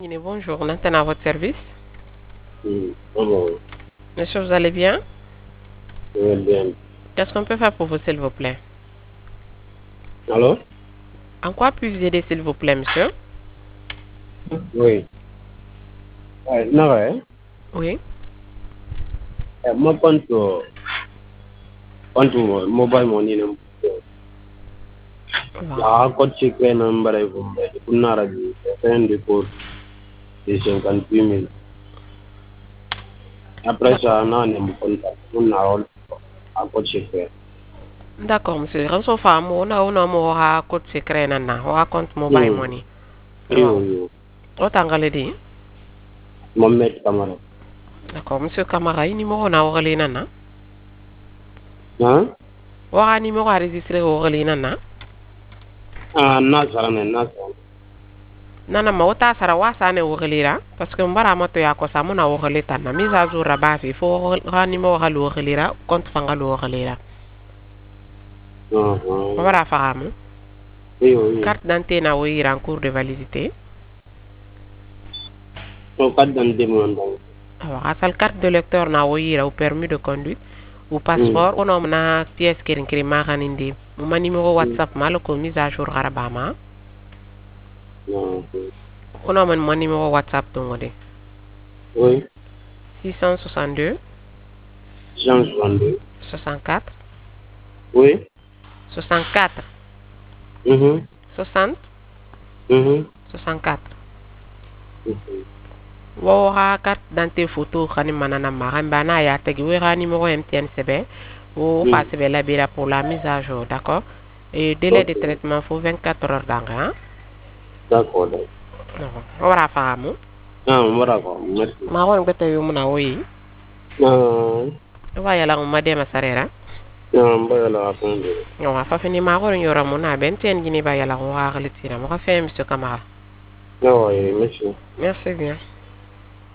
Bonjour, Nathan à votre service. Bonjour, Monsieur, vous allez bien? je vais bien. Qu'est-ce qu'on peut faire pour vous, s'il vous plaît? Allô? En quoi puis-je vous aider, s'il vous plaît, monsieur? Oui. Naka Oui. ma mobile money na Wow. code secret number ay kumbe kunara ji send report de 58 000 après D'ac- ça na ne mo contact mun na rol code secret D'accord, monsieur. Ranso fa mo una mo ha code secret na wa compte mobile hmm money. iyo Wow. iyo O tangale di. Mohamed Kamara D'accord, monsieur Camara, ini mo na wakali na. hein Waka ni mo enregistré wakali na. na sarane na sarane Nana ma wata sara wasa ne wakali ra parce que mbara mato ya ko sa mo na wakali tan na mise à jour ba fi fo ha ni mo wakali wakali ra compte fanga wakali ra. Mbara faamu. iyo Carte d'identité na wo en cours de validité. so kad dan demo ndang Alors, asal carte de lecteur na wo au permis de conduite ou passeport ono na pièce kirin kirin ma kanindi. Mo numéro WhatsApp ma ko mise à jour garabama. Ono mon numéro WhatsApp to ngode. oui 662 Jean 62 64 oui 64 mhm 60 mhm 64. Wo ha carte d'identité photo kani manana ma bana ya tagi wo ha numéro MTN sebe. Wo fa sebe la bira pour la mise à jour, d'accord? Et délai de traitement faut 24 heures d'engrais, hein? d'accord Ora faamu. Morocco, merci. Ma won bete yu muna woyi. No, Wa yala ma de masarera. no, voy a la fonde. No wa fa fini ma won yora muna benten gini ba yala wa galitira. Mo ka fe monsieur Camara. No, merci. Merci bien.